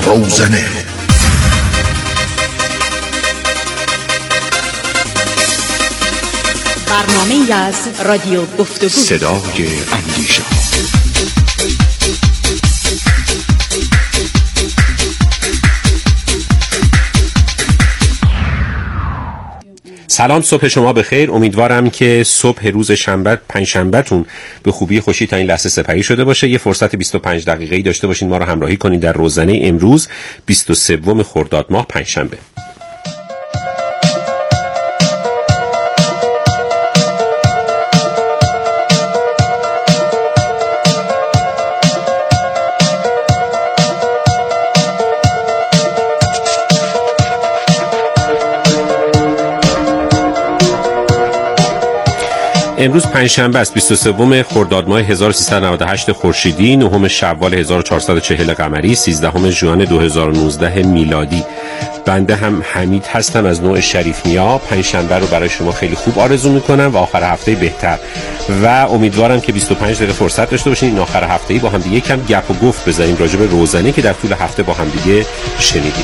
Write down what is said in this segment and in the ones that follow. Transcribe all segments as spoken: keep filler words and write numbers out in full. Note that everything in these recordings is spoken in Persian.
روزنه. برنامه‌ای از رادیو گفتگو، صدای اندیشه. سلام، صبح شما بخیر. امیدوارم که صبح روز شنبه پنجشنبهتون به خوبی خوشی تا این لحظه سپری شده باشه. یه فرصت بیست و پنج دقیقه‌ای داشته باشین ما رو همراهی کنید در روزنه امروز بیست و سوم خرداد ماه پنجشنبه. امروز پنجشنبه است، بیست و سوم خرداد ماه هزار و سیصد و نود و هشت خورشیدی، نهم شوال هزار و چهارصد و چهل قمری، سیزدهم ژوئن دو هزار و نوزده میلادی. بنده هم حمید هستم از نوع شریف نیا. پنجشنبه رو برای شما خیلی خوب آرزو میکنم و آخر هفته بهتر و امیدوارم که بیست و پنج دقیقه فرصت داشته باشین این آخر هفته‌ای با هم دیگه کم گپ و گفت بزنیم راجع به روزنه که در طول هفته با هم دیگه شنیدیم.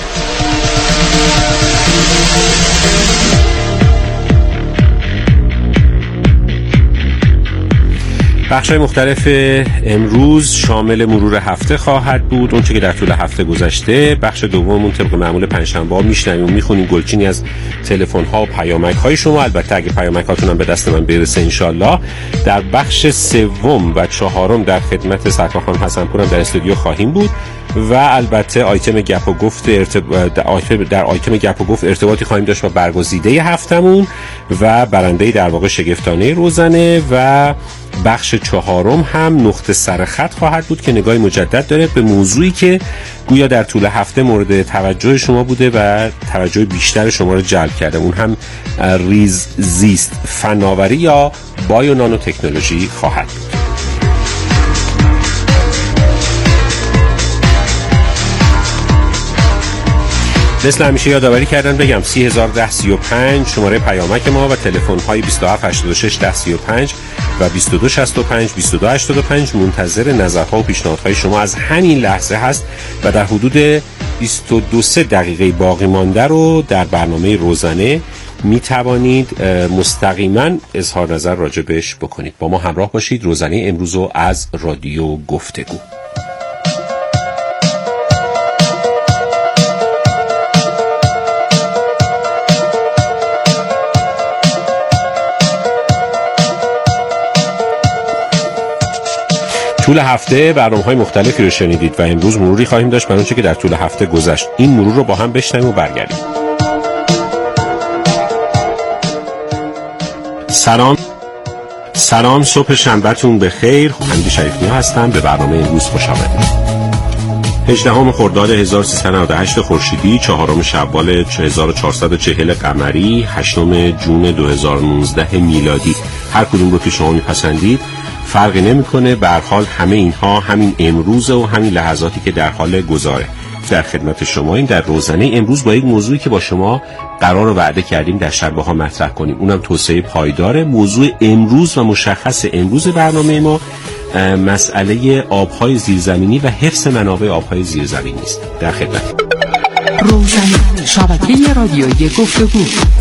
بخش‌های مختلف امروز شامل مرور هفته خواهد بود. اون چه که در طول هفته گذشته. بخش دوممون طبق معمول پنجشنبه‌ها میشنویم و میخونیم گلچینی از تلفن‌ها و پیامک‌های شما، البته اگه پیامک‌هاتون هم به دست من برسه انشالله. در بخش سوم و چهارم در خدمت سرکار خانم حسن‌پور هم در استودیو خواهیم بود و البته آیتم گپ و گفت ارتب... در آیتم گپ و گفت ارتباطی خواهیم داشت با برگزیده هفتمون و برنده در واقع شگفتانه روزنه و بخش چهارم هم نقطه سرخط خواهد بود که نگاهی مجدد داره به موضوعی که گویا در طول هفته مورد توجه شما بوده و توجه بیشتر شما رو جلب کرده. اون هم ریز زیست فناوری یا بایو نانو تکنولوژی خواهد بود. مثل همیشه یادآوری کردن بگم سی هزار و ده سی و پنج شماره پیامک ما و تلفن های بیست و هفت هشتاد و شش ده سی و پنج و بیست و دو شصت و پنج بیست و دو هشتاد و پنج منتظر نظرها و پیشنهادهای شما از همین لحظه هست و در حدود بیست و دو سه دقیقه باقی مانده رو در برنامه روزنه می توانید مستقیما اظهار نظر راجبش بکنید. با ما همراه باشید. روزنه امروز رو از رادیو گفتگو. طول هفته برنامه‌های مختلفی رو شنیدید و امروز مروری خواهیم داشت بر اونچه که در طول هفته گذشت. این مرور رو با هم بشنویم و برگردیم. سلام سلام صبح شنبهتون بخیر. حمید شریف نیا هستم. به برنامه امروز خوش آمدید. هجدهم خرداد هزار و سیصد و نود و هشت خورشیدی، چهارم شوال هزار و چهارصد و چهل قمری، هشتم ژوئن دو هزار و نوزده میلادی. هر کدوم رو که شما میپسندید فرقی نمیکنه. به هر حال همه اینها همین امروزه و همین لحظاتی که در حال گذاره. در خدمت شما این در روزنه امروز با یک موضوعی که با شما قرار و وعده کردیم در شنبه ها مطرح کنیم، اونم توسعه پایدار. موضوع امروز و مشخص امروز برنامه ما مسئله آبهای زیرزمینی و حفظ منابع آبهای زیرزمینی است. در خدمت روزنه، شبکه رادیویی گفتگو.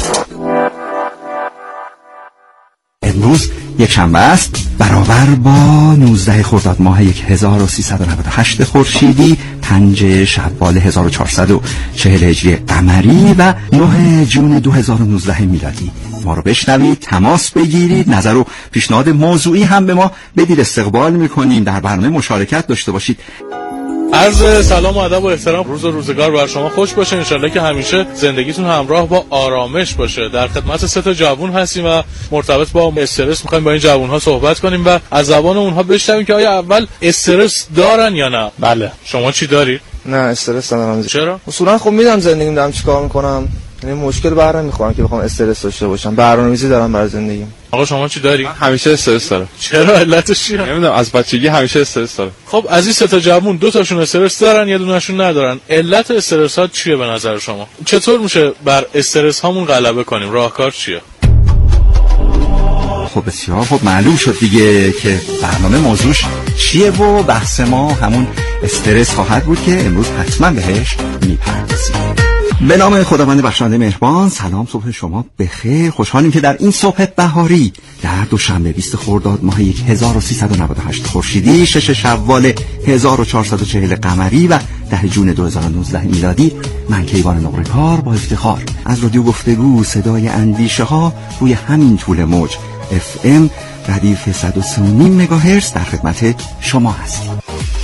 امروز یک شنبه است برابر با نوزده خرداد ماه هزار و سیصد و نود و هشت خورشیدی، پنج شوال هزار و چهارصد و چهل هجری قمری و نه ژوئن دو هزار و نوزده میلادی. ما رو بشنوید، تماس بگیرید، نظر و پیشنهاد موضوعی هم به ما بدید. استقبال میکنیم، در برنامه مشارکت داشته باشید. عرض سلام و ادب و احترام. روز و روزگار بر شما خوش باشه. انشالله که همیشه زندگیتون همراه با آرامش باشه. در خدمت سه تا جوون هستیم و مرتبط با استرس میخوایم با این جوون‌ها صحبت کنیم و از زبان اونها بشنویم که آیا اول استرس دارن یا نه. بله، شما چی دارید؟ نه استرس ندارم. چرا؟ اصولا خب میدونم زندگیم دارم چیکار میکنم، یعنی مشکل بر نمیخورم که بخوام استرس داشته باشم. برنامه‌ریزی دارم برای زندگیم. آقا شما چی داری؟ همیشه استرس دارم. چرا؟ علتش چیه؟ نمیدونم، از بچگی همیشه استرس دارم. خب از این سه تا جوون دو تاشون استرس دارن، یه دونهشون ندارن. علت استرس ها چیه به نظر شما؟ چطور میشه بر استرس هامون غلبه کنیم؟ راهکار چیه؟ خب بسیار خب معلوم شد دیگه که برنامه موضوعش چیه و بحث ما همون استرس خواهد بود که امروز حتما بهش میپردازیم. به نام خداوند بخشنده مهربان. سلام، صبح شما بخیر. خوشحالیم که در این صبح بهاری در دوشنبه بیست خرداد ماه هزار و سیصد و نود و هشت خورشیدی، شش شوال هزار و چهارصد و چهل قمری و ده جون دو هزار و نوزده میلادی، من کیوان نقره کار با افتخار از رادیو گفتگو صدای اندیشه ها روی همین طول موج اف ام ردیف صد و سه و نیم مگاهرتز در خدمت شما هستیم.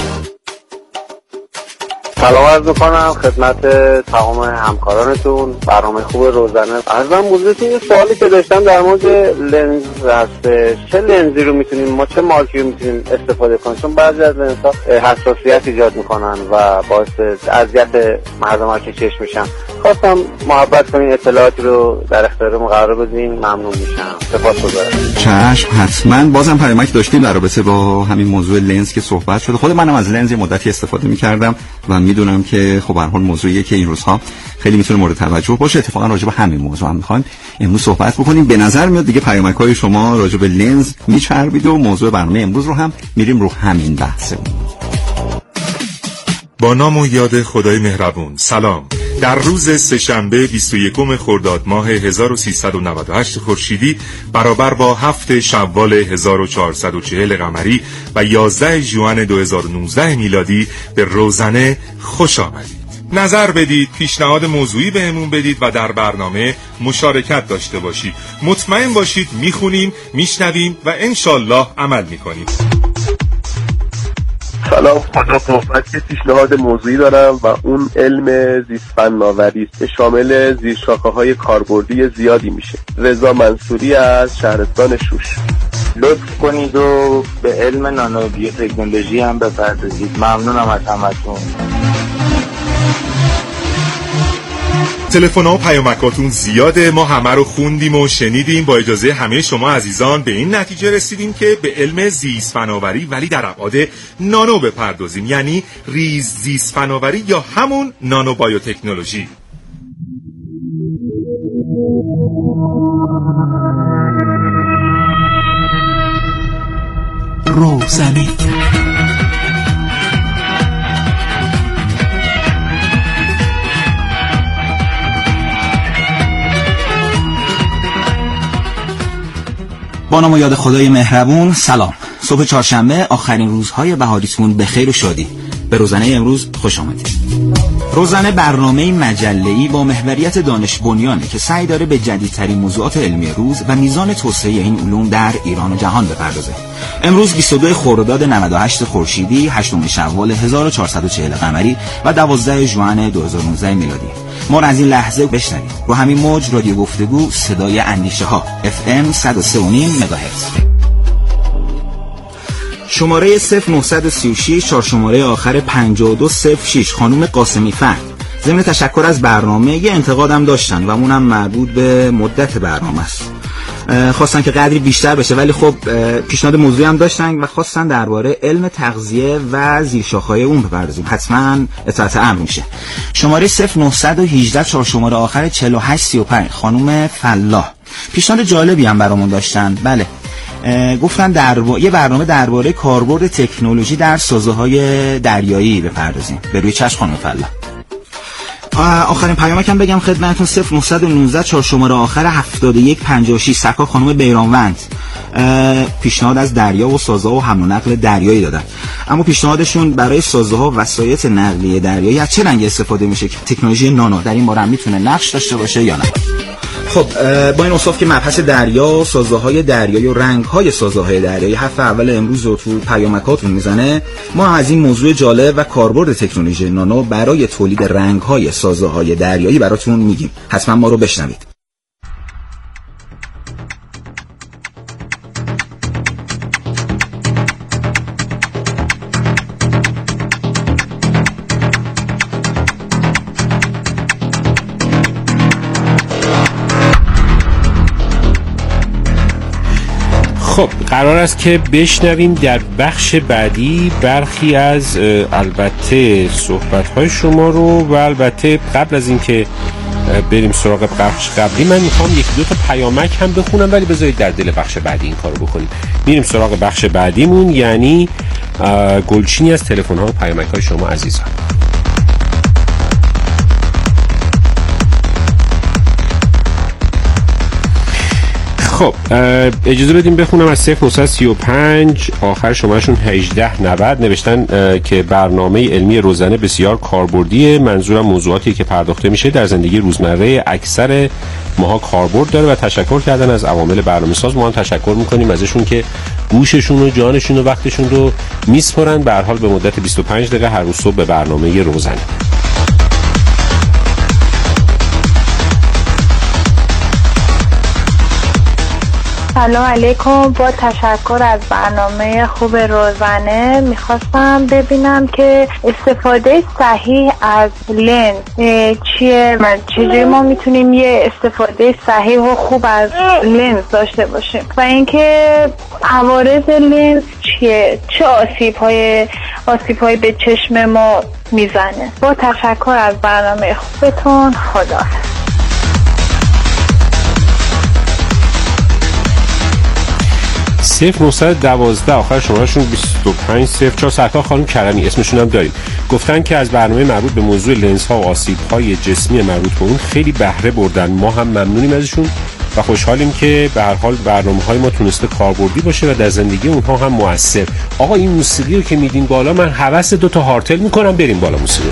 سلام عرض می‌کنم خدمت تمام همکارانتون. برنامه خوب روزانه. عرضم بزرگتون یه سوالی که داشتم در مورد لنز هستش. چه لنزی رو میتونیم ما چه مارکی رو میتونیم استفاده کنیم؟ چون بعضی از لنزها حساسیت ایجاد میکنن و باعث اذیت مردم که چشم میشن. خواستم محبت کنین اطلاعاتی رو در اختیارم قرار بدین، ممنون میشم. سپاسگزارم. چشم، حتما. بازم پیامک داشتیم در رابطه با همین موضوع لنز که صحبت شده. خود منم از لنز مدتی استفاده میکردم و میدونم که خب به هر حال موضوعیه که این روزها خیلی میتونه مورد توجه باشه. اتفاقا راجع به همین موضوع هم میخوایم امروز صحبت بکنیم. به نظر میاد دیگه پیامک‌های شما راجع به لنز میچربید و موضوع برنامه امروز رو هم میریم رو همین بحثه. با نام و یاد خدای مهربون. سلام. در روز سه‌شنبه بیست و یکم خرداد ماه هزار و سیصد و نود و هشت خورشیدی برابر با هفت شوال هزار و چهارصد و چهل قمری و یازده ژوئن دو هزار و نوزده میلادی به روزنه خوش آمدید. نظر بدید، پیشنهاد موضوعی بهمون بدید و در برنامه مشارکت داشته باشید. مطمئن باشید میخونیم، میشنویم و انشالله عمل میکنیم. سلام، خدا صحبت که پیشنهاد موضوعی دارم و اون علم زیست فناوری است که شامل زیرشاخه‌های کاربردی زیادی میشه. رضا منصوری از شهرستان شوش. لطف کنید و به علم نانو بیوتکنولوژی هم بپردازید. ممنونم از همتون. تلفن‌ها و پیامکاتون زیاده، ما همه رو خوندیم و شنیدیم. با اجازه همه شما عزیزان به این نتیجه رسیدیم که به علم زیست فناوری ولی در ابعاد نانو بپردازیم، یعنی ریز زیست فناوری یا همون نانو بیوتکنولوژی. روزنه با نام و یاد خدای مهربون. سلام. صبح چهارشنبه، آخرین روزهای بهاریتون به خیر و شادی. به روزنه امروز خوش آمدید. روزنه برنامه مجله‌ای با محوریت دانش بنیانه که سعی داره به جدیدترین موضوعات علمی روز و میزان توسعه این علوم در ایران و جهان بپردازه. امروز بیست و دو خرداد نود و هشت خورشیدی، هشتم شوال هزار و چهارصد و چهل قمری و دوازده ژوئن دو هزار و نوزده میلادی. ما را از این لحظه بشنوید رو همین موج رادیو گفتگو صدای اندیشه ها اف ام صد و سه و نیم مگاهرتز. شماره صفر نه سه شش، چهار شماره آخر پنجاه و دو صفر شش، خانم قاسمی فرد. ضمن تشکر از برنامه یه انتقادم داشتن و اونم مربوط به مدت برنامه است. خواستن که قدری بیشتر بشه، ولی خب پیشنهاد موضوعی هم داشتن و خواستن درباره علم تغذیه و زیرشاخه‌های اون بپردازیم. حتما اطاعت امر میشه. شماره صفر نه یک هشت، چهار شماره آخر چهل و هشت سی و پنج، خانم فلاح. پیشنهاد جالبی هم برامون داشتن. بله، گفتن در با... یه برنامه درباره کاربرد تکنولوژی در سازه‌های دریایی بپردازیم. به روی چشم خانم فلاح. آخرین پیامکم بگم خدمتتون صفر نه یک نه، چهار شماره آخر هفتاد و یک پنجاه و شش، سرکار خانم بیرانوند. پیشنهاد از دریا و سازه‌ها و حمل و نقل دریایی دادن، اما پیشنهادشون برای سازه‌ها و وسایط نقلیه دریایی از چه رنگی استفاده میشه که تکنولوژی نانو در این باره هم میتونه نقش داشته باشه یا نه. خب با این اوصاف که مبحث دریا، سازه‌های دریایی و رنگ‌های سازه‌های دریایی هفته اول امروز رو تو پیامکاتون میزنه، ما از این موضوع جالب و کاربرد تکنولوژی نانو برای تولید رنگ‌های سازه‌های دریایی براتون میگیم. حتما ما رو بشنوید. خب قرار است که بشنویم در بخش بعدی برخی از البته صحبت‌های شما رو و البته قبل از این که بریم سراغ بخش قبلی من میخوام یکی دو تا پیامک هم بخونم، ولی بذارید در دل بخش بعدی این کارو بکنیم. میریم سراغ بخش بعدیمون، یعنی گلچینی از تلفن‌ها و پیامک‌های شما عزیزان. خب اجازه بدیم بخونم از صفر نهصد و سی و پنج آخر شمارشون هجده نود نوشتن که برنامه علمی روزانه بسیار کاربردیه. منظورم موضوعاتی که پرداخته میشه در زندگی روزمره اکثر ماها کاربرد داره و تشکر کردن از عوامل برنامه‌ساز. ما هم تشکر میکنیم ازشون که گوششون و جانشون و وقتشون رو میسپرن به هر حال به مدت بیست و پنج دقیقه هر روز صبح به برنامه روزانه. سلام علیکم. با تشکر از برنامه خوب روزانه میخواستم ببینم که استفاده صحیح از لنز چیه؟ چجوری ما میتونیم یه استفاده صحیح و خوب از لنز داشته باشیم و اینکه عوارض لنز چیه؟ چه آسیب های آسیب های به چشم ما میزنه؟ با تشکر از برنامه خوبتون. خدا صفر نهصد و دوازده آخر شمارهشون بیست و پنج صفر چهار سرکار خانم کرمی اسمشون هم داریم. گفتن که از برنامه مربوط به موضوع لنزها و آسیب‌های جسمی مربوط به اون خیلی بهره بردن. ما هم ممنونیم ازشون و خوشحالیم که به هر حال برنامه‌های ما تونسته کاربردی باشه و در زندگی اونها هم مؤثر. آقا این موسیقی رو که میدین بالا من هوس دو تا هارتل میکنم بریم بالا موسیقی.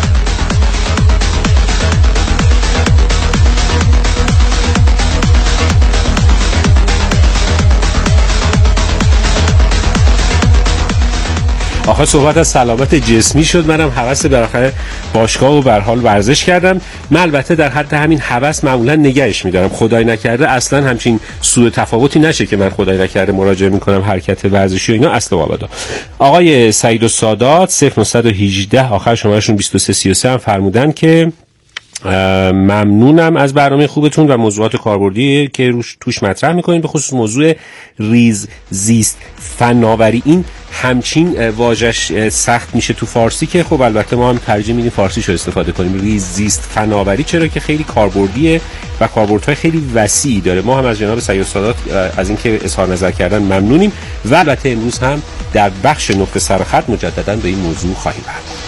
آخه صحبت از سلامت جسمی شد، منم هوس بالاخره باشگاه و به هر حال ورزش کردم. من البته در حد همین هوس معمولا نگهش می‌دارم، خدای نکرده اصلا همچین سوء تفاوتی نشه که من خدای نکرده مراجعه می‌کنم حرکت ورزشی و اینا اصلا و ابدا. آقای سعید السادات صفر نهصد و هجده آخر شمارهشون بیست و سه سی و سه هم فرمودن که ممنونم از برنامه خوبتون و موضوعات کاربردی که روش توش مطرح میکنین، به خصوص موضوع ریز زیست فناوری. این همچین واژش سخت میشه تو فارسی که خب البته ما هم ترجمه میدیم فارسی شو استفاده کنیم، ریز زیست فناوری، چرا که خیلی کاربردیه و کاربردهای خیلی وسیعی داره. ما هم از جناب سید السادات از اینکه اظهار نظر کردن ممنونیم و البته امروز هم در بخش نقطه سرخط مجددا به این موضوع خواهیم پرداخت.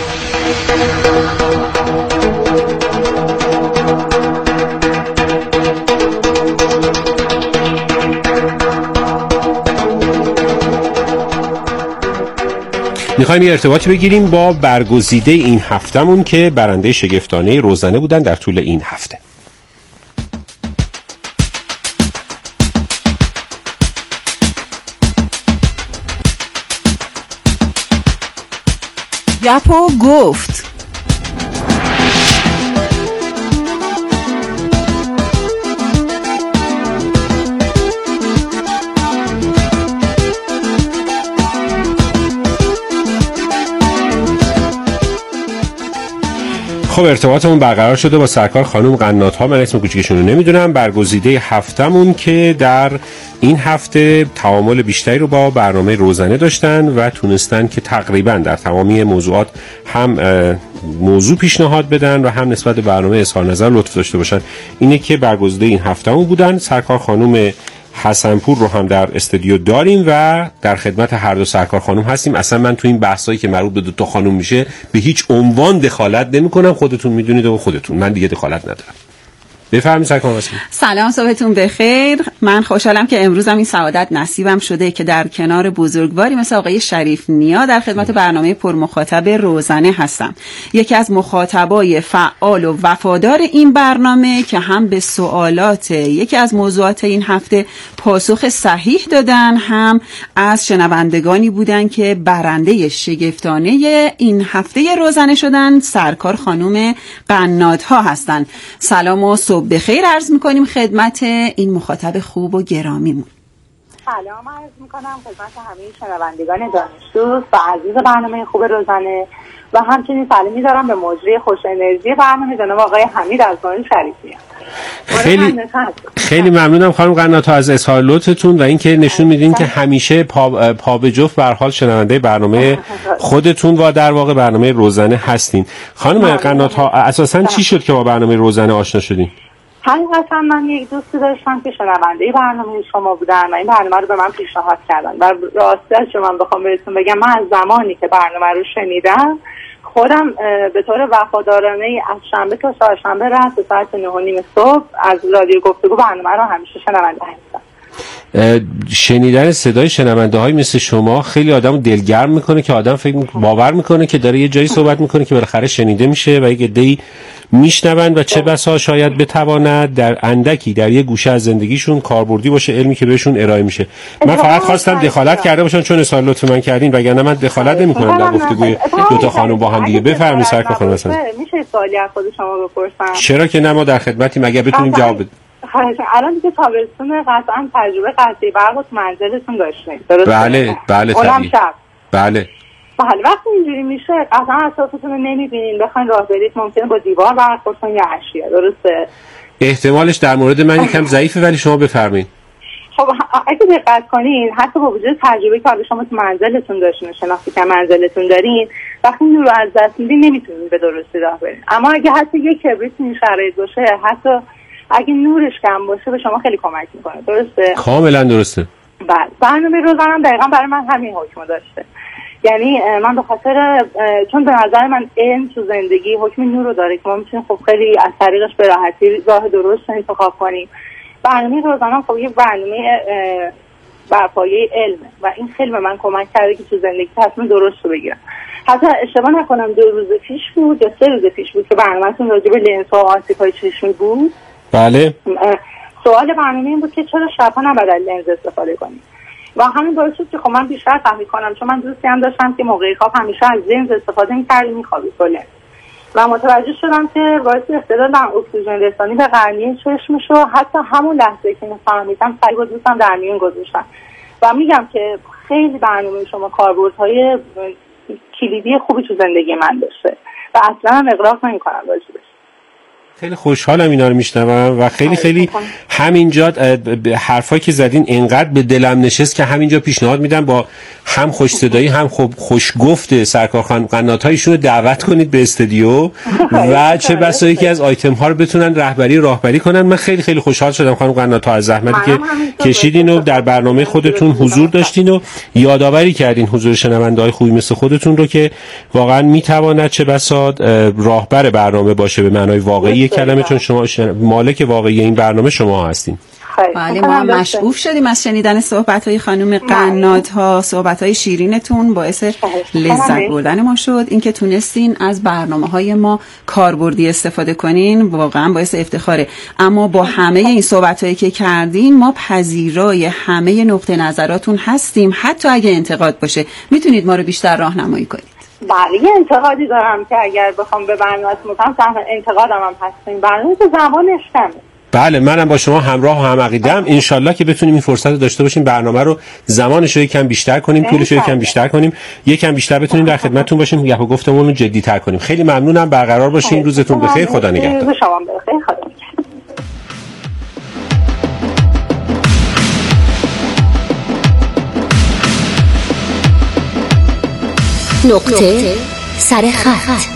میخوایم یه ارتباطی بگیریم با برگزیده این هفتمون که برنده شگفتانه روزانه بودن در طول این هفته. گپ و گفت. خب ارتباطمون برقرار شده با سرکار خانم قنات‌ها. من اسم کوچیکشون رو نمیدونم. برگزیده هفتمون که در این هفته تعامل بیشتری رو با برنامه روزانه داشتن و تونستن که تقریبا در تمامی موضوعات هم موضوع پیشنهاد بدن و هم نسبت به برنامه اظهار نظر لطف داشته باشن. اینه که برگزیده این هفتمون بودن. سرکار خانم حسنپور رو هم در استودیو داریم و در خدمت هر دو سرکار خانم هستیم. اصلا من تو این بحثایی که مربوط به دو تا خانم میشه به هیچ عنوان دخالت نمی‌کنم، خودتون میدونید و خودتون، من دیگه دخالت ندارم. بفرمایید سرکار خانم. سلام، صبحتون بخیر. من خوشحالم که امروز هم این سعادت نصیبم شده که در کنار بزرگواری مثل آقای شریف نیا در خدمت برنامه پرمخاطب روزانه هستم. یکی از مخاطبای فعال و وفادار این برنامه که هم به سوالات یکی از موضوعات این هفته پاسخ صحیح دادن، هم از شنوندگانی بودن که برنده شگفتانه این هفته روزانه شدن. سرکار خانم قنات‌ها هستن. سلام و صبح بخیر عرض میکنیم خدمت این مخاطب خوب و گرامیمون. سلام عرض میکنم خدمت همه شنوندگان دانشجو و عزیز برنامه خوب روزانه. و همچنین سلامی دارم به مجری خوش انرژی برنامه جناب آقای حمید از بان شریفی. خیلی خیلی ممنونم خانم قناتا از اظهار لطفتون و اینکه نشون میدین که همیشه پا, پا به جفت به هر حال شنونده برنامه خودتون و در واقع برنامه روزانه هستین. خانم قناتا اساساً چی شد که با برنامه روزانه آشنا شدین؟ حقیقتا من یک دوستی داشتم که شنونده برنامه شما بودن و این برنامه رو به من پیشنهاد کردن و راستش شما بخوام بهتون بگم من از زمانی که برنامه رو شنیدم خودم به طور وفادارانه از شنبه تا چهارشنبه رس به ساعت نه و نیم صبح از رادیو گفتگو برنامه رو همیشه شنونده هستم. شنیدن صدای شنونده های مثل شما خیلی آدمو دلگرم میکنه که آدم فکر میکنه باور میکنه که داره یه جایی صحبت میکنه که بالاخره شنیده میشه و یک عده‌ای میشنون و چه بسا شاید بتواند در اندکی در یه گوشه از زندگیشون کاربردی باشه علمی که بهشون ارائه میشه. من فقط خواستم دخالت کرده باشم چون اصلا لطف من کردین وگرنه من دخالت نمیکنم در گفتگوی دو تا خانم با هم دیگه. بفرمایید سرکار خانم مثلا میشه سوالی از خود شما بپرسم؟ چرا که نه ما در خدمتیم اگه بتونیم جواب بدیم. الان دیگه تابستون قطعا تجربه قطعی برق تو منزلتون داشتین درسته؟ بله بله طبیعی بله بله وقتی اینجوری میشه قطعا اطرافتون رو نمیبینین بخواین راه برید ممکنه با دیوار برخوردتون یا اشیا درسته؟ احتمالش در مورد من یکم ضعیفه ولی شما بفرمایید. خب اگه دقت کنین حتی با وجود تجربه که حالا شما تو منزلتون داشتین شناختی که منزلتون دارین وقتی نور رو از دست میدین نمیتونین به درستی راه برین. اما اگه حتی یک کبریت این شرایط باشه حتی اگه نورش کم باشه به شما خیلی کمک میکنه درسته؟ کاملا درسته. بله برنامه روزانه‌ام دقیقاً برای من همین حکم داشته. یعنی من به خاطر چون به نظر من علم تو زندگی حکم نور رو داره که ما میتونیم خب خیلی از طریقش به راحتی راه درست انتخاب کنیم. برنامه روزانه‌ام خب یک برنامه بر پایه علمه و این خیلی به من کمک کرده که تو زندگی تصمیم درست رو بگیرم. حتی اشتباه نکنم دو روز پیش بود یا سه روز پیش بود که برنامه‌تون راجع به لنزها و آسیب‌های چشمی بود. بله. سوال برنامه این بود که چرا شب‌ها نباید لنز استفاده کنیم و همین باعث شد که خب من بیشتر فهم کنم چون من دوستی هم داشتم که موقع خواب همیشه از لنز استفاده می‌کرد می‌خوابید با لنز و متوجه شدم که باعث اختلال در اکسیژن رسانی به قرنیه چشمش و حتی همون لحظه که فهمیدم سعی با دوستم در میون گذاشتم و میگم که خیلی برنامه شما کاربردهای کلیدی خوبی تو زندگی من داشته و اصلا هم اغراق نمی‌کنم راجبش. خیلی خوشحالم اینا رو میشنوم و خیلی خیلی همینجا حرفایی که زدین انقدر به دلم نشست که همینجا پیشنهاد میدم با هم خوش صدایی هم خوب خوش گفت سرکار خانم قنات‌هایشون رو دعوت کنید به استودیو و چه بسا یکی از آیتم ها رو بتونن رهبری راهبری کنن. من خیلی خیلی خوشحال شدم خانم قناتا از زحمتی که کشیدین و در برنامه خودتون حضور داشتین و یادآوری کردین حضور شنونده‌های خوبی مثل خودتون رو که واقعا میتواند چه بسا راهبر برنامه باشه به معنای واقعی کلمه چون شما مالک واقعی این برنامه شما هستین. بله ما هم مشغوف شدیم از شنیدن صحبت‌های خانم قنات‌ها، صحبت‌های شیرینتون باعث لذت بردن ما شد. اینکه تونستین از برنامه‌های ما کاربردی استفاده کنین واقعا باعث افتخاره. اما با همه این صحبت‌هایی که کردین ما پذیرای همه نقطه نظراتون هستیم حتی اگه انتقاد باشه میتونید ما رو بیشتر راهنمایی کنید. بله یه انتقادی دارم که اگر بخوام به برنامه‌تون بکنم انتقادم هم هستیم برنامه تو زمانش کمه. بله منم با شما همراه و هم عقیده‌ام. انشالله که بتونیم این فرصت رو داشته باشیم برنامه رو زمانش رو یکم بیشتر کنیم طولش رو یکم بیشتر کنیم یکم بیشتر بتونیم در خدمتتون باشیم گپ و گفتمون رو جدی‌تر کنیم. خیلی ممنونم برقرار باشین. روزتون بخیر. خدا نگهدار. شما بخیر. خدا نقطه سر خط.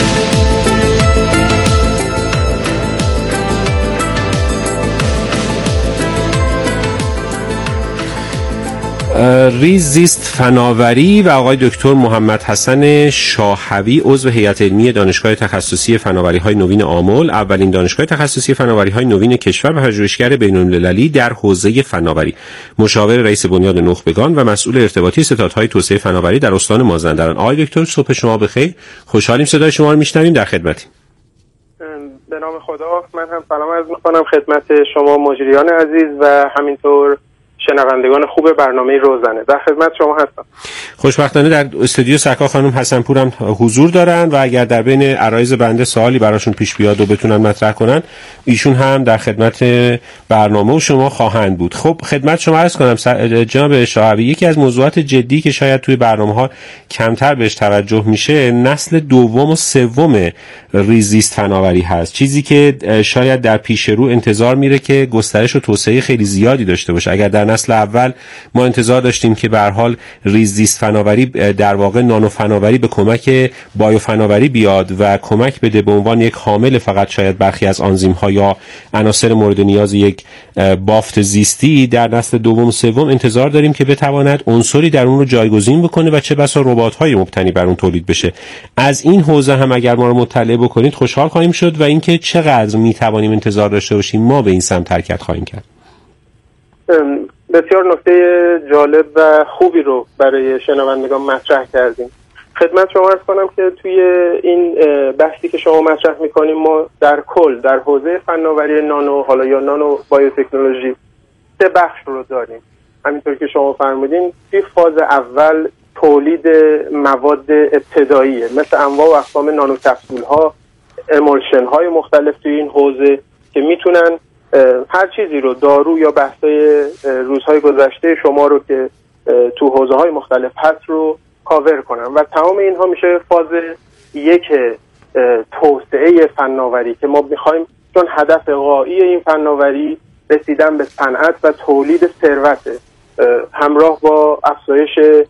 ریزیست فناوری و آقای دکتر محمد حسن شاهوی عضو هیئت علمی دانشگاه تخصصی فناوری‌های نوین آمل اولین دانشگاه تخصصی فناوری‌های نوین کشور و پژوهشگر بین‌المللی در حوزه فناوری مشاور رئیس بنیاد نخبگان و مسئول ارتباطی ستادهای توسعه فناوری در استان مازندران. آقای دکتر صبح شما بخیر. خوشحالیم صدای شما رو میشنویم. در خدمتیم. به نام خدا من هم سلام عرض می‌کنم خدمت شما مجریان عزیز و همینطور شنوندگان خوب برنامه روزانه. در خدمت شما هستم. خوشبختانه در استودیو سکا خانم حسنپور هم حضور دارن و اگر در بین عرایض بنده سوالی براشون پیش بیاد و بتونن مطرح کنن، ایشون هم در خدمت برنامه و شما خواهند بود. خب خدمت شما عرض کنم جناب شاهوی، یکی از موضوعات جدی که شاید توی برنامه‌ها کمتر بهش توجه میشه نسل دوم و سوم ریزیست فناوری هست، چیزی که شاید در پیش رو انتظار میره که گسترش و توسعه خیلی زیادی داشته باشه. اگر در نسل اول ما انتظار داشتیم که به هر حال ریزیست فناوری در واقع نانو فناوری به کمک بایو فناوری بیاد و کمک بده به عنوان یک حامل فقط شاید برخی از آنزیم ها یا عناصر مورد نیاز یک بافت زیستی، در نسل دوم و سوم انتظار داریم که بتواند عنصری در اون رو جایگزین بکنه و چه بسا ربات های مبتنی بر اون تولید بشه. از این حوزه هم اگر ما رو مطلع بکنید خوشحال خواهیم شد و اینکه چقدر میتوانیم انتظار داشته باشیم ما به این سمت حرکت خواهیم کرد. بسیار نکته جالب و خوبی رو برای شنوندگان مطرح کردیم. خدمت شما عرض کنم که توی این بحثی که شما مطرح میکنیم ما در کل در حوزه فناوری نانو حالا یا نانو بایوتکنولوژی سه بخش رو داریم. همینطور که شما فرمودین توی فاز اول تولید مواد ابتداییه، مثل انواع و اقسام نانو کپسول ها، امولشن های مختلف توی این حوزه که میتونن هر چیزی رو، دارو یا بحثای روزهای گذشته شما رو که تو حوزه های مختلف هست رو کاور کنن و تمام اینها میشه فاز یک توسعه فناوری که ما میخوایم، چون هدف غایی این فناوری رسیدن به صنعت و تولید ثروت همراه با افزایش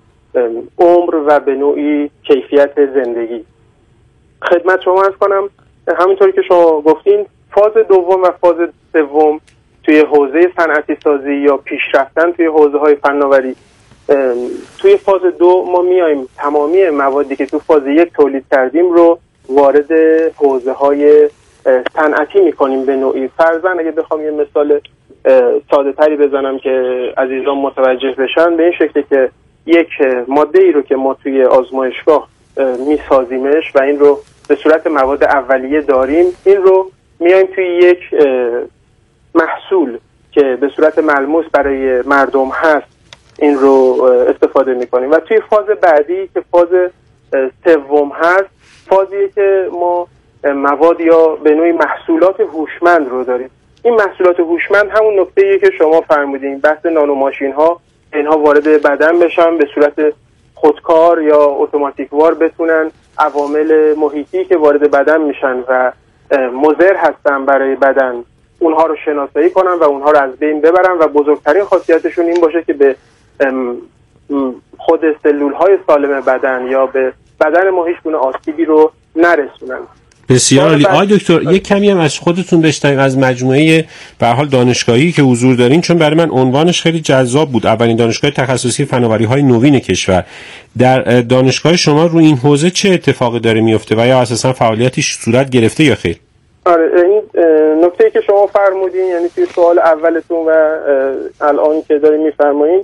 عمر و به نوعی کیفیت زندگی. خدمت شما عرض کنم همینطوری که شما گفتین فاز دوم و فاز سوم توی حوزه صنعتی سازی یا پیشرفتن توی حوزه های فناوری، توی فاز دو ما میایم تمامی موادی که تو فاز یک تولید کردیم رو وارد حوزه های صنعتی میکنیم به نوعی. فرضاً اگه بخوام یه مثال ساده تری بزنم که عزیزان متوجه بشن، به این شکلی که یک ماده ای رو که ما توی آزمایشگاه میسازیمش و این رو به صورت مواد اولیه داریم، این رو میایم توی یک محصول که به صورت ملموس برای مردم هست این رو استفاده میکنیم و توی فاز بعدی که فاز سوم هست، فازیه که ما مواد یا به نوعی محصولات هوشمند رو داریم. این محصولات هوشمند همون نکته‌ایه که شما فرمودین، بحث نانو ماشین ها، اینها وارد بدن بشن به صورت خودکار یا اتوماتیکوار، بتونن عوامل محیطی که وارد بدن میشن و مضر هستن برای بدن اونها رو شناسایی کنن و اونها رو از بین ببرن و بزرگترین خاصیتشون این باشه که به خود سلول های سالم بدن یا به بدن ما هیچ گونه آسیبی رو نرسونن. بسیار عالی. آقای دکتر یک کمی هم از خودتون بشنویم، از مجموعه به هر حال دانشگاهی که حضور دارین، چون برای من عنوانش خیلی جذاب بود. اولین دانشگاه تخصصی فناوری‌های نوین کشور. در دانشگاه شما رو این حوزه چه اتفاقی داره میفته و یا اساسا فعالیتش صورت گرفته یا خیر؟ آره، این نکته‌ای که شما فرمودین، یعنی توی سوال اولتون و الان که دارین میفرمایین،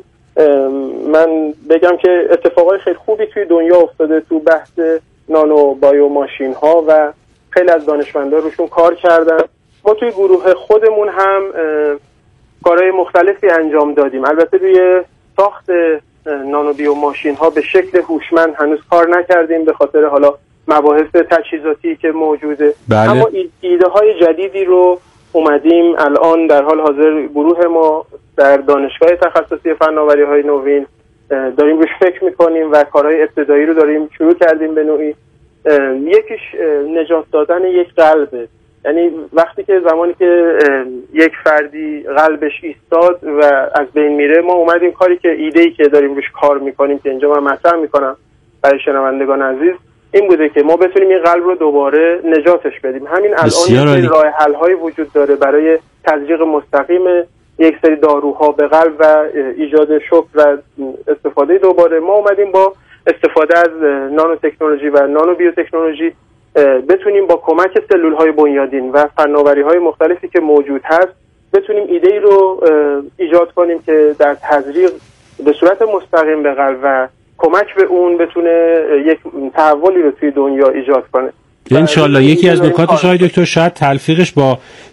من بگم که اتفاقای خیلی خوبی توی دنیا افتاده تو بحث نانو بایو ماشین ها و خیلی از دانشمندان روشون کار کردن. ما توی گروه خودمون هم کارهای مختلفی انجام دادیم. البته روی ساخت نانو بیو ماشین ها به شکل هوشمند هنوز کار نکردیم به خاطر حالا مباحث تجهیزاتی که موجوده. بله. اما ایده های جدیدی رو اومدیم الان در حال حاضر گروه ما در دانشگاه تخصصی فناوری های نوین داریم روش فکر میکنیم و کارهای ابتدایی رو داریم شروع کردیم به نوعی. یکیش نجات دادن یک قلبه، یعنی وقتی که زمانی که یک فردی قلبش ایستاد و از بین میره، ما اومدیم کاری که ایده‌ای که داریم روش کار میکنیم که اینجا من مطرح میکنم برای شنوندگان عزیز این بوده که ما بتونیم این قلب رو دوباره نجاتش بدیم. همین الان راه حل های وجود داره برای تزریق مستقیم یک سری داروها به قلب و ایجاد شوک و استفاده دوباره. ما اومدیم با استفاده از نانو تکنولوژی و نانو بیوتکنولوژی بتونیم با کمک سلول های بنیادین و فناوری های مختلفی که موجود هست بتونیم ایده ای رو ایجاد کنیم که در تزریق به صورت مستقیم به قلب و کمک به اون بتونه یک تحولی رو توی دنیا ایجاد کنه. انشالله. یکی از نکاتش های دکتر شاید تلفیقش با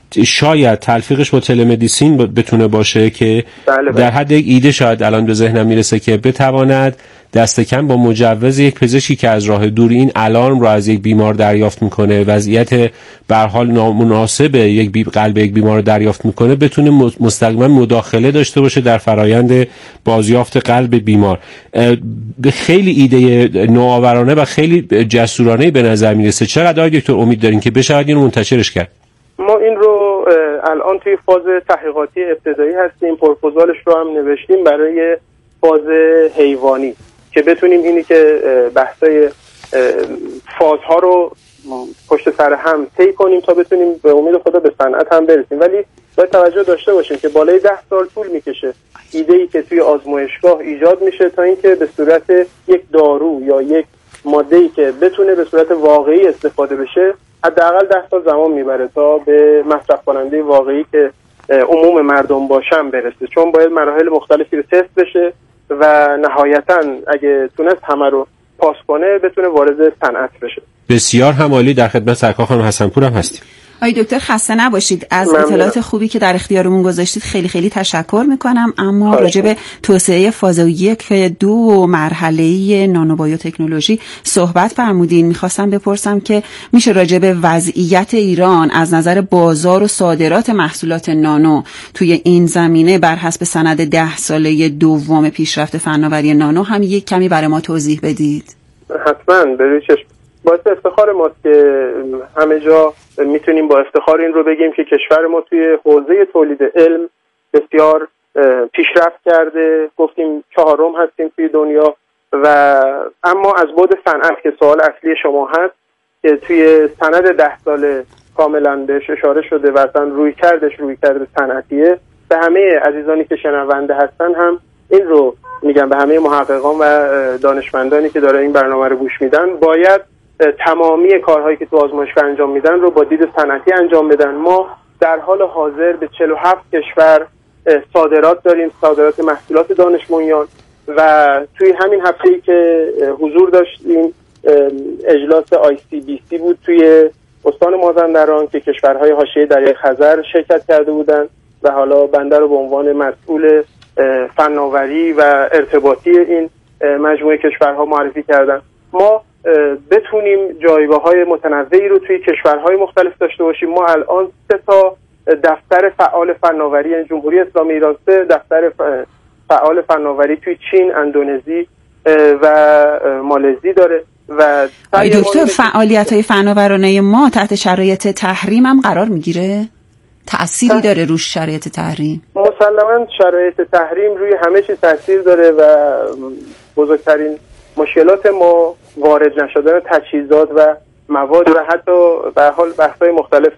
شاید تلفیقش با تلمدیسین بتونه باشه که بله بله. در حد یک ایده شاید الان به ذهنم میرسه که بتواند دست کم با مجوز یک پزشکی که از راه دور این الارم رو از یک بیمار دریافت میکنه، وضعیت به هر حال نامناسب یک بی... قلب یک بیمار رو دریافت میکنه، بتونه مستقیما مداخله داشته باشه در فرایند بازیافت قلب بیمار. به خیلی ایده نوآورانه و خیلی جسورانه به نظر میرسه. چقدر آقای دکتر امید دارین که بشه این رو منتشرش کرد؟ ما این رو الان توی فاز تحقیقاتی ابتدایی هستیم، پروپوزالش رو هم نوشتیم برای فاز حیوانی که بتونیم اینی که بحثای فازها رو پشت سر هم طی کنیم تا بتونیم به امید خدا به صنعت هم برسیم. ولی باید توجه داشته باشیم که بالای ده سال طول میکشه ایده‌ای که توی آزمایشگاه ایجاد میشه تا اینکه به صورت یک دارو یا یک ماده‌ای که بتونه به صورت واقعی استفاده بشه حداقل ده سال زمان میبره تا به مصرف کننده واقعی که عموم مردم باشن برسه، چون باید مراحل مختلفی رو تست بشه و نهایتاً اگه تونست همه رو پاس کنه بتونه وارد صنعت بشه. بسیار هم عالی. در خدمت سرکار خانم حسنپور هم هستیم. آقای دکتر خسته نباشید، از اطلاعات خوبی که در اختیارمون گذاشتید خیلی خیلی تشکر میکنم. اما راجع به توسعه فاز یک دو مرحله‌ای نانوبیوتکنولوژی صحبت فرمودین. میخواستم بپرسم که میشه راجع به وضعیت ایران از نظر بازار و صادرات محصولات نانو توی این زمینه بر حسب سند ده ساله دوم پیشرفت فناوری نانو هم یک کمی برای ما توضیح بدید؟ حتما. به چشم باعث افتخار ماست که همه جا میتونیم با افتخار این رو بگیم که کشور ما توی حوزه تولید علم بسیار پیشرفت کرده. گفتیم چهارم هستیم توی دنیا. و اما از بعد صنعت که سوال اصلی شما هست که توی سند ده ساله کاملا بهش اشاره شده و اصلا روی کردش روی کرده صنعتیه، به همه عزیزانی که شنونده هستن هم این رو میگم، به همه محققان و دانشمندانی که داره این برنامه رو گوش میدن، باید تمامی کارهایی که تو آزمایشگاه انجام میدن رو با دید صنعتی انجام بدن. ما در حال حاضر به چهل و هفت کشور صادرات داریم، صادرات محصولات دانش بنیان. و توی همین هفته‌ای که حضور داشتیم اجلاس آی سی بی سی بود توی استان مازندران که کشورهای حاشیه دریای خزر شرکت کرده بودن و حالا بنده رو به عنوان مسئول فناوری و ارتباطی این مجموعه کشورها معرفی کردن. ما بتونیم جایگاه‌های متنوعی رو توی کشورهای مختلف داشته باشیم. ما الان سه تا دفتر فعال فناوری، یعنی جمهوری اسلامی ایران سه دفتر فعال فناوری توی چین، اندونزی و مالزی داره. و دکتر فعالیت‌های فناورانه ما تحت شرایط تحریم هم قرار میگیره؟ تأثیری داره روش شرایط تحریم؟ مسلماً شرایط تحریم روی همه چیز تأثیر داره و بزرگترین مشکلات ما وارد نشدن تجهیزات و مواد و حتی به حال بحث‌های مختلف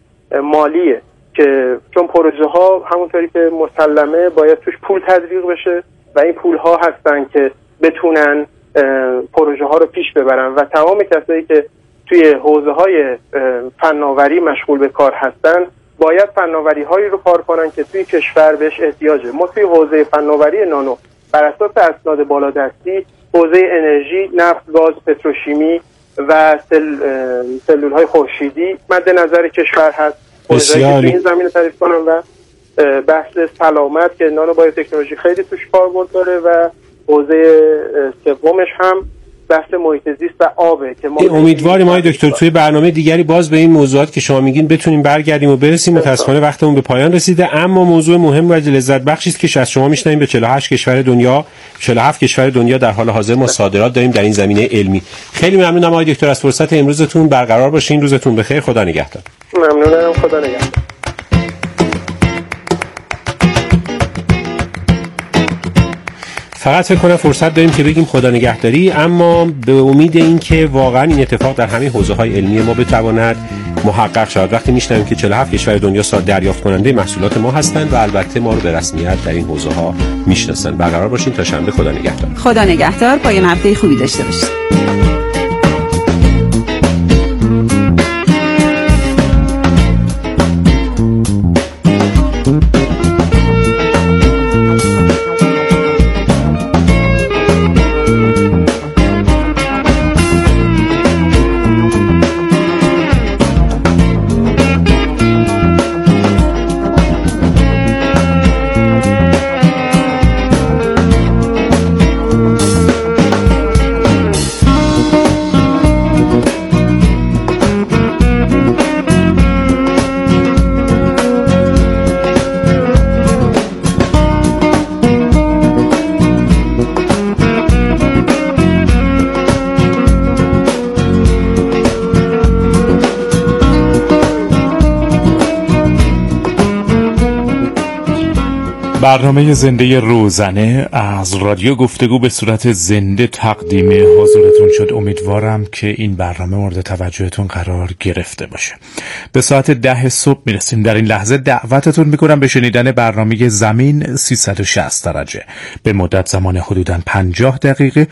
مالیه که چون پروژه ها همونطوری که مسلمه باید توش پول تزریق بشه و این پول ها هستن که بتونن پروژه ها رو پیش ببرن و تمام کسایی که توی حوزه های فناوری مشغول به کار هستن باید فناوری هایی رو کار کنن که توی کشور بهش احتیاجه. ما توی حوزه فناوری نانو بر اساس اسناد بالادستی حوزه انرژی، نفت، گاز، پتروشیمی و سل... سلول های خورشیدی مد نظر کشور هست. بسیاری این زمینه تعریف کنم و بحث سلامت که نانو بایوتکنولوژی خیلی توش کاربرد داره و حوزه سومش هم بحث محیط زیست و آبه که ما امیدواریم آقای دکتر توی برنامه دیگری باز به این موضوعات که شما میگین بتونیم برگردیم و برسیم. متاسفانه وقتمون به پایان رسیده، اما موضوع مهم و لذت بخشی است که از شما میشنویم. به چهل و هشت کشور دنیا چهل و هفت کشور دنیا در حال حاضر ما صادرات داریم در این زمینه علمی. خیلی ممنونم آقای دکتر از فرصت امروزتون. برقرار باشین. روزتون بخیر. خدا نگهدار. ممنونم. خدا نگهدار. فقط فکر کنم فرصت داریم که بگیم خدا نگهداری، اما به امید این که واقعا این اتفاق در همه حوزه‌های علمی ما بتواند محقق شود. وقتی میشنویم که چهل و هفت کشور دنیا دریافت کننده محصولات ما هستند و البته ما رو به رسمیت در این حوزه‌ها میشناسند. برقرار باشین تا شنبه. خدا نگهدار. خدا نگهدار. پایان هفته خوبی داشته باشید. برنامه زنده روزنه از رادیو گفتگو به صورت زنده تقدیم حضورتون شد. امیدوارم که این برنامه مورد توجهتون قرار گرفته باشه. به ساعت ده صبح میرسیم. در این لحظه دعوتتون میکنم به شنیدن برنامه زمین سیصد و شصت درجه به مدت زمان حدوداً پنجاه دقیقه